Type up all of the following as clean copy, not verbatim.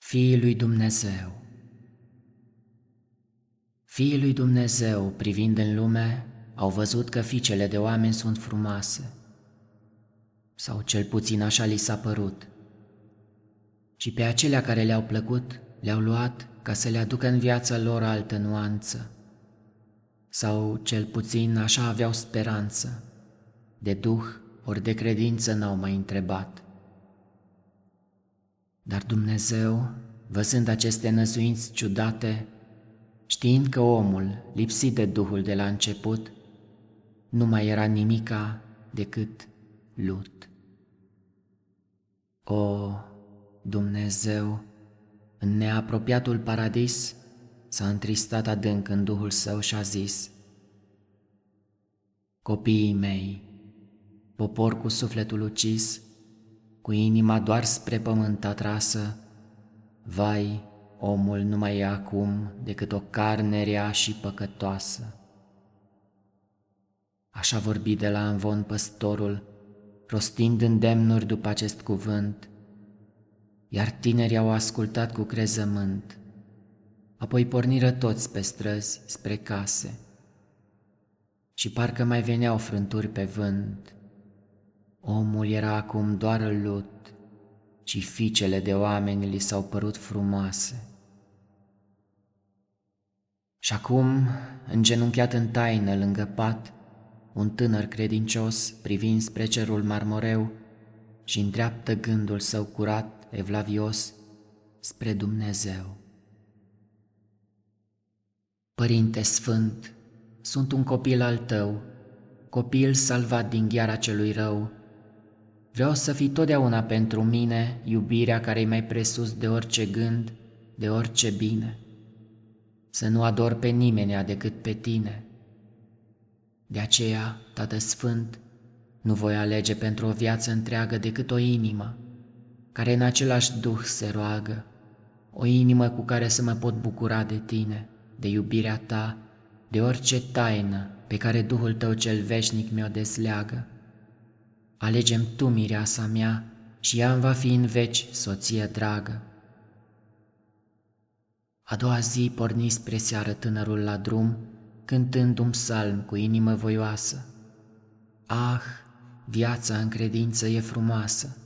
Fiii lui Dumnezeu. Fiii lui Dumnezeu, privind în lume, au văzut că fiicele de oameni sunt frumoase, sau cel puțin așa li s-a părut, și pe acelea care le-au plăcut le-au luat ca să le aducă în viața lor altă nuanță, sau cel puțin așa aveau speranță, de duh ori de credință n-au mai întrebat. Dar Dumnezeu, văzând aceste năzuinți ciudate, știind că omul, lipsit de Duhul de la început, nu mai era nimica decât lut. O, Dumnezeu, în neapropiatul paradis, s-a întristat adânc în Duhul Său și a zis: copiii mei, popor cu sufletul ucis, cu inima doar spre pământ atrasă, vai, omul nu mai e acum decât o carne rea și păcătoasă. Așa vorbi de la învon păstorul, rostind îndemnuri după acest cuvânt, iar tinerii au ascultat cu crezământ. Apoi porniră toți pe străzi spre case și parcă mai veneau frânturi pe vânt. Omul era acum doar în lut și fiicele de oameni li s-au părut frumoase. Și acum, îngenunchiat în taină lângă pat, un tânăr credincios, privind spre cerul marmoreu, și îndreaptă gândul său curat, evlavios, spre Dumnezeu. Părinte Sfânt, sunt un copil al Tău, copil salvat din gheara celui rău. Vreau să fii totdeauna pentru mine iubirea care-i mai presus de orice gând, de orice bine. Să nu ador pe nimenea decât pe Tine. De aceea, Tată Sfânt, nu voi alege pentru o viață întreagă decât o inimă, care în același Duh se roagă, o inimă cu care să mă pot bucura de Tine, de iubirea Ta, de orice taină pe care Duhul Tău cel veșnic mi-o desleagă. Alegem Tu, mireasa mea, și ea îmi va fi în veci soție dragă. A doua zi porni spre seară tânărul la drum, cântând un psalm cu inimă voioasă. Ah, viața în credință e frumoasă!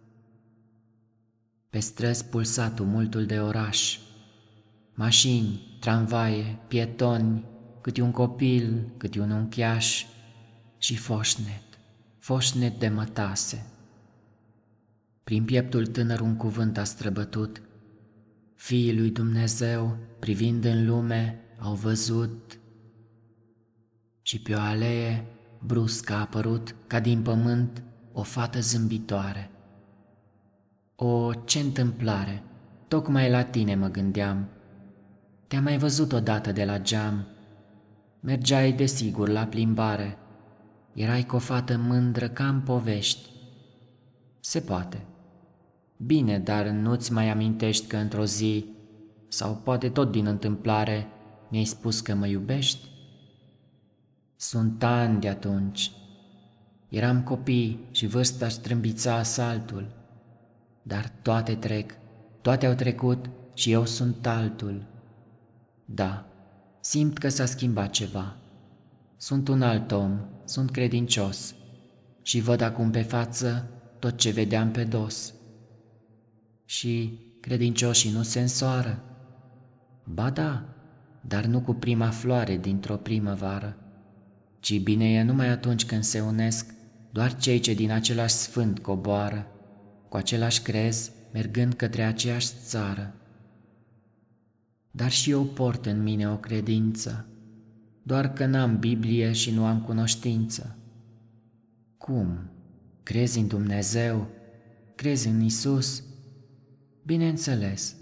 Pe străzi pulsa tumultul de oraș, mașini, tramvaie, pietoni, câte un copil, câte un unchiaș și foșnet de mătase. Prin pieptul tânăr un cuvânt a străbătut, fiii lui Dumnezeu, privind în lume, au văzut. Și pe o alee brusc a apărut, ca din pământ, o fată zâmbitoare. O, ce întâmplare! Tocmai la tine mă gândeam. Te-am mai văzut odată de la geam. Mergeai desigur la plimbare. Erai cu o fată mândră ca în povești. Se poate. Bine, dar nu-ți mai amintești că într-o zi, sau poate tot din întâmplare, mi-ai spus că mă iubești? Sunt ani de atunci. Eram copii și vârsta strâmbița asaltul. Dar toate trec, toate au trecut și eu sunt altul. Da, simt că s-a schimbat ceva. Sunt un alt om, sunt credincios și văd acum pe față tot ce vedeam pe dos. Și credincioșii nu se însoară. Ba da, dar nu cu prima floare dintr-o primăvară, ci bine e numai atunci când se unesc doar cei ce din același sfânt coboară, cu același crez, mergând către aceeași țară. Dar și eu port în mine o credință, doar că n-am Biblie și nu am cunoștință. Cum? Crezi în Dumnezeu? Crezi în Iisus? Bineînțeles.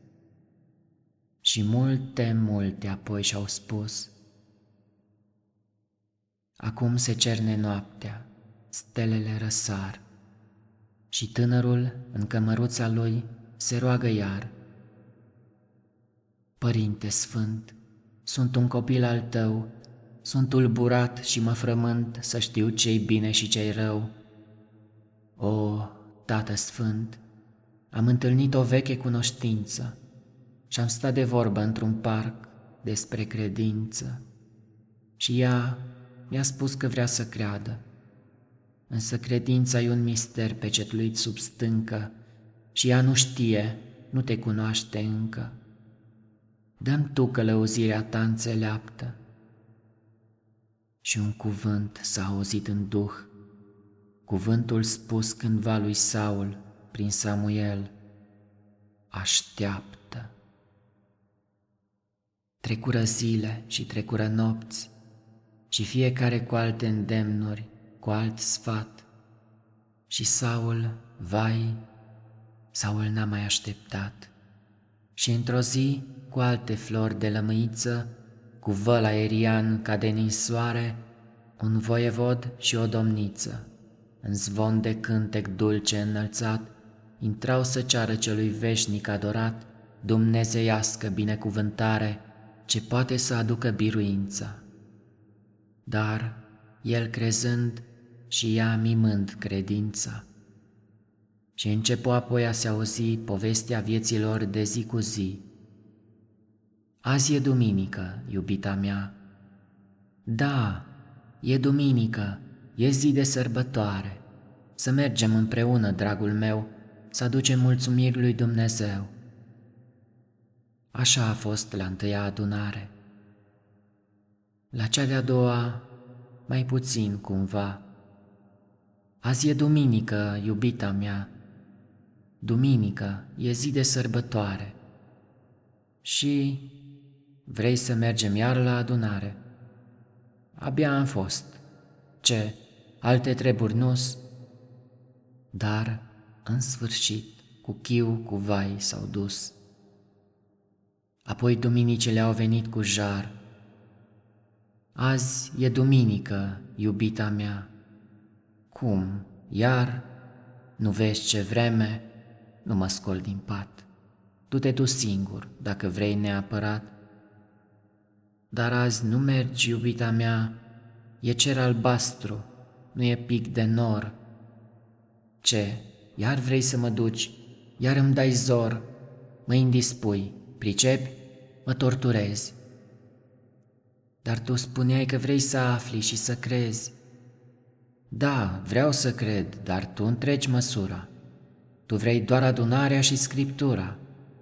Și multe apoi și-au spus. Acum se cerne noaptea, stelele răsar și tânărul, în cămăruța lui, se roagă iar. Părinte Sfânt, sunt un copil al Tău, sunt tulburat și mă frământ să știu ce-i bine și ce-i rău. O, Tată Sfânt, am întâlnit o veche cunoștință și am stat de vorbă într-un parc despre credință. Și ea mi-a spus că vrea să creadă, însă credința e un mister pecetluit sub stâncă și ea nu știe, nu te cunoaște încă. Dă-mi tu călăuzirea ta înțeleaptă. Și un cuvânt s-a auzit în duh, cuvântul spus cândva lui Saul prin Samuel: așteaptă. Trecură zile și trecură nopți și fiecare cu alte îndemnuri, cu alt sfat. Și Saul, vai, Saul n-a mai așteptat. Și într-o zi, cu alte flori de lămâiță, cu văl aerian ca de ninsoare, un voievod și o domniță, în zvon de cântec dulce înălțat, intrau să ceară celui veșnic adorat dumnezeiască binecuvântare, ce poate să aducă biruința. Dar el crezând și ea mimând credința. Și începu apoi a se auzi povestea vieților de zi cu zi. Azi e duminică, iubita mea. Da, e duminică, e zi de sărbătoare. Să mergem împreună, dragul meu, să aducem mulțumiri lui Dumnezeu. Așa a fost la întâia adunare. La cea de-a doua, mai puțin cumva. Azi e duminică, iubita mea. Duminică, e zi de sărbătoare. Și vrei să mergem iar la adunare? Abia am fost. Ce, alte treburi nu-s? Dar, în sfârșit, cu chiu, cu vai s-au dus. Apoi duminicile au venit cu jar. Azi e duminică, iubita mea. Cum, iar? Nu vezi ce vreme? Nu mă scol din pat. Du-te tu singur, dacă vrei neapărat. Dar azi nu mergi, iubita mea, e cer albastru, nu e pic de nor. Ce, iar vrei să mă duci, iar îmi dai zor, mă indispui, pricepi, mă torturezi. Dar tu spuneai că vrei să afli și să crezi. Da, vreau să cred, dar tu întregi măsura. Tu vrei doar adunarea și scriptura.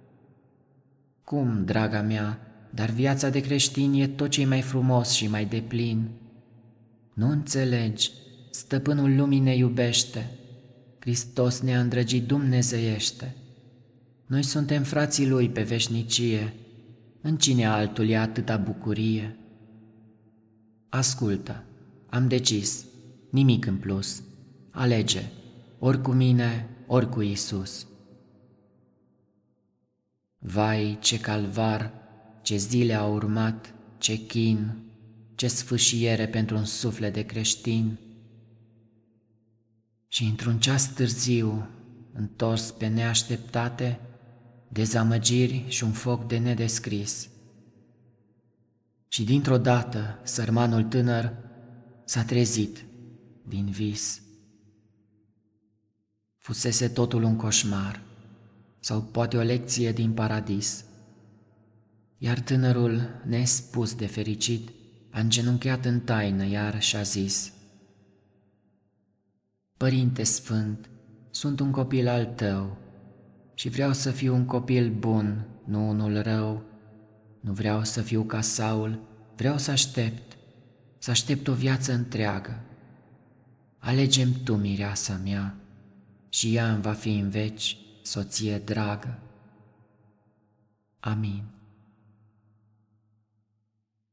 Cum, draga mea, dar viața de creștin e tot ce-i mai frumos și mai deplin. Nu înțelegi, stăpânul lumii ne iubește, Hristos ne-a îndrăgit dumnezeiește. Noi suntem frații Lui pe veșnicie, în cine altul e atâta bucurie? Ascultă, am decis, nimic în plus, alege, ori cu mine, ori cu Iisus. Vai, ce calvar, ce zile au urmat, ce chin, ce sfâșiere pentru un suflet de creștin. Și într-un ceas târziu, întors pe neașteptate, dezamăgiri și un foc de nedescris. Și dintr-o dată, sărmanul tânăr s-a trezit din vis. Fusese totul un coșmar, sau poate o lecție din paradis. Iar tânărul, nespus de fericit, a îngenunchiat în taină iar și-a zis: Părinte Sfânt, sunt un copil al Tău și vreau să fiu un copil bun, nu unul rău. Nu vreau să fiu ca Saul, vreau să aștept o viață întreagă. Alege-mi Tu, mireasa mea, și ea îmi va fi în veci soție dragă. Amin.